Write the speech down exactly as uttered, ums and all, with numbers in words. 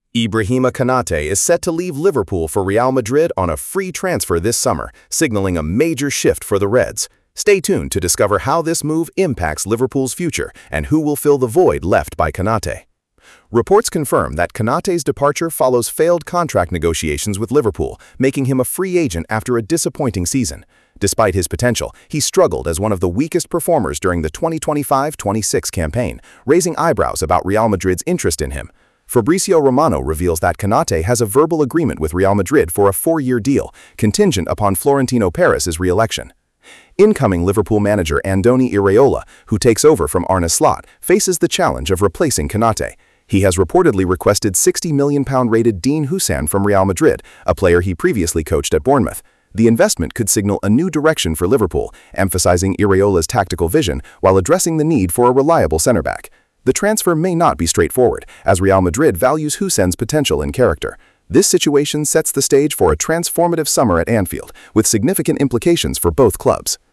Ibrahima Konate is set to leave Liverpool for Real Madrid on a free transfer this summer, signaling a major shift for the Reds. Stay tuned to discover how this move impacts Liverpool's future and who will fill the void left by Konate. Reports confirm that Konate's departure follows failed contract negotiations with Liverpool, making him a free agent after a disappointing season. Despite his potential, he struggled as one of the weakest performers during the twenty twenty-five twenty-six campaign, raising eyebrows about Real Madrid's interest in him. Fabrizio Romano reveals that Konate has a verbal agreement with Real Madrid for a four-year deal, contingent upon Florentino Perez's re-election. Incoming Liverpool manager Andoni Iraola, who takes over from Arne Slot, faces the challenge of replacing Konate. He has reportedly requested sixty million pound rated Dean Huijsen from Real Madrid, a player he previously coached at Bournemouth. The investment could signal a new direction for Liverpool, emphasizing Iraola's tactical vision while addressing the need for a reliable centre-back. The transfer may not be straightforward, as Real Madrid values Huijsen's potential and character. This situation sets the stage for a transformative summer at Anfield, with significant implications for both clubs.